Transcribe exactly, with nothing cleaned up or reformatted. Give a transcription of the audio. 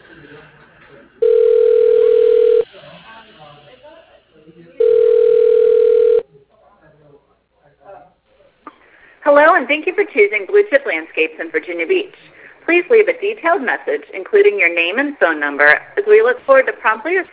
Hello, and thank you for choosing Blue Chip Landscapes in Virginia Beach. Please leave a detailed message, including your name and phone number, as we look forward to promptly